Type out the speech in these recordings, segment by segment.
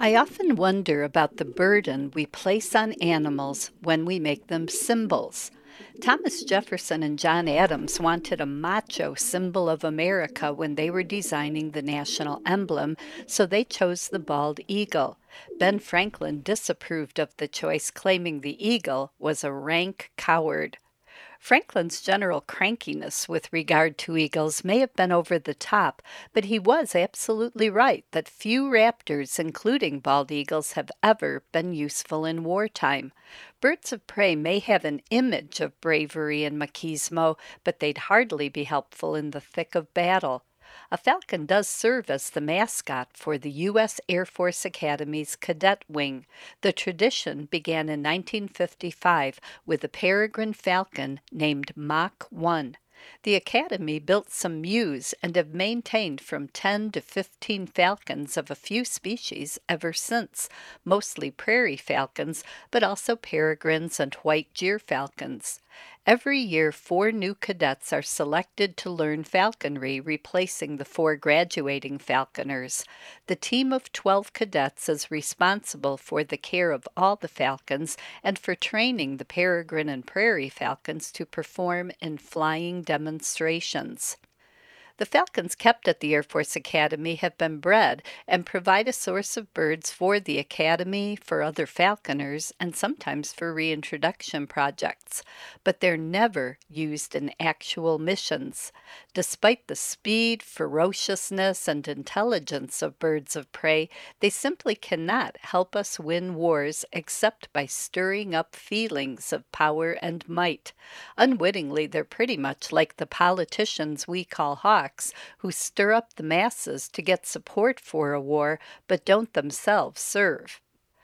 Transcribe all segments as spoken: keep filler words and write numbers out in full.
I often wonder about the burden we place on animals when we make them symbols. Thomas Jefferson and John Adams wanted a macho symbol of America when they were designing the national emblem, so they chose the bald eagle. Ben Franklin disapproved of the choice, claiming the eagle was a rank coward. Franklin's general crankiness with regard to eagles may have been over the top, but he was absolutely right that few raptors, including bald eagles, have ever been useful in wartime. Birds of prey may have an image of bravery and machismo, but they'd hardly be helpful in the thick of battle. A falcon does serve as the mascot for the U S Air Force Academy's Cadet Wing. The tradition began in nineteen fifty-five with a peregrine falcon named Mach one. The Academy built some mews and have maintained from ten to fifteen falcons of a few species ever since, mostly prairie falcons, but also peregrines and white gyrfalcons. Every year, four new cadets are selected to learn falconry, replacing the four graduating falconers. The team of twelve cadets is responsible for the care of all the falcons and for training the peregrine and prairie falcons to perform in flying demonstrations. The falcons kept at the Air Force Academy have been bred and provide a source of birds for the Academy, for other falconers, and sometimes for reintroduction projects, but they're never used in actual missions. Despite the speed, ferociousness, and intelligence of birds of prey, they simply cannot help us win wars except by stirring up feelings of power and might. Unwittingly, they're pretty much like the politicians we call hawks, who stir up the masses to get support for a war but don't themselves serve.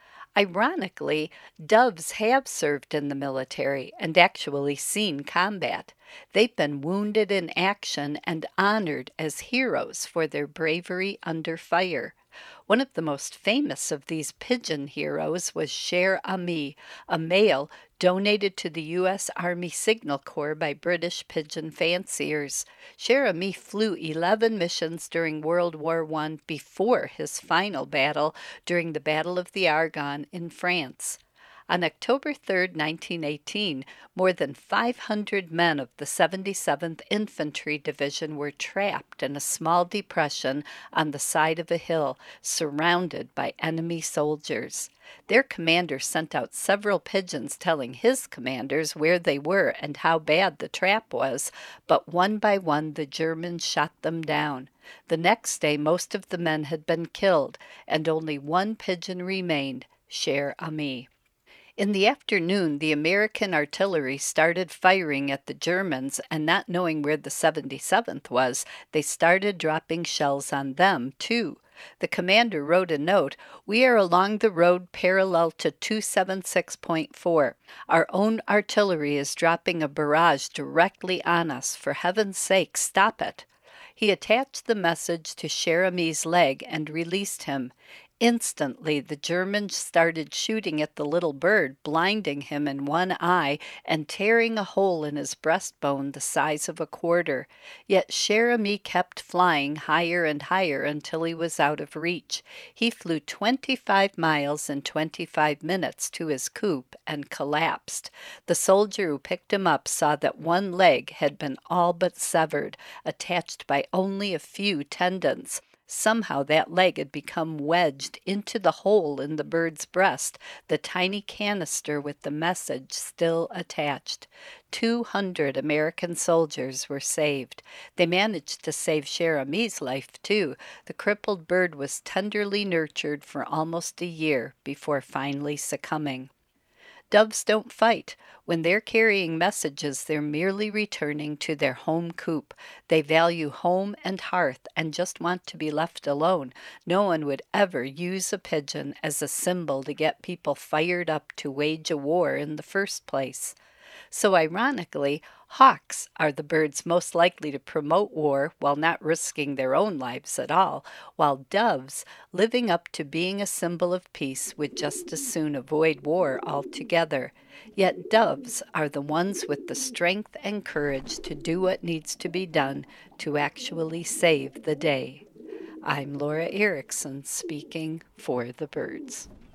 Ironically, doves have served in the military and actually seen combat. They've been wounded in action and honored as heroes for their bravery under fire. One of the most famous of these pigeon heroes was Cher Ami, a male donated to the U S Army Signal Corps by British pigeon fanciers. Cher Ami flew eleven missions during World War One before his final battle during the Battle of the Argonne in France. On October third, nineteen eighteen, more than five hundred men of the seventy-seventh Infantry Division were trapped in a small depression on the side of a hill, surrounded by enemy soldiers. Their commander sent out several pigeons telling his commanders where they were and how bad the trap was, but one by one the Germans shot them down. The next day most of the men had been killed, and only one pigeon remained, Cher Ami. In the afternoon, the American artillery started firing at the Germans, and not knowing where the seventy-seventh was, they started dropping shells on them, too. The commander wrote a note, "We are along the road parallel to two seventy-six point four. Our own artillery is dropping a barrage directly on us. For heaven's sake, stop it." He attached the message to Cher Ami's leg and released him. Instantly, the Germans started shooting at the little bird, blinding him in one eye and tearing a hole in his breastbone the size of a quarter. Yet Cher Ami kept flying higher and higher until he was out of reach. He flew twenty-five miles in twenty-five minutes to his coop and collapsed. The soldier who picked him up saw that one leg had been all but severed, attached by only a few tendons. Somehow that leg had become wedged into the hole in the bird's breast, the tiny canister with the message still attached. Two hundred American soldiers were saved. They managed to save Cher Ami's life, too. The crippled bird was tenderly nurtured for almost a year before finally succumbing. Doves don't fight. When they're carrying messages, they're merely returning to their home coop. They value home and hearth and just want to be left alone. No one would ever use a pigeon as a symbol to get people fired up to wage a war in the first place. So ironically, hawks are the birds most likely to promote war while not risking their own lives at all, while doves, living up to being a symbol of peace, would just as soon avoid war altogether. Yet doves are the ones with the strength and courage to do what needs to be done to actually save the day. I'm Laura Erickson speaking for the birds.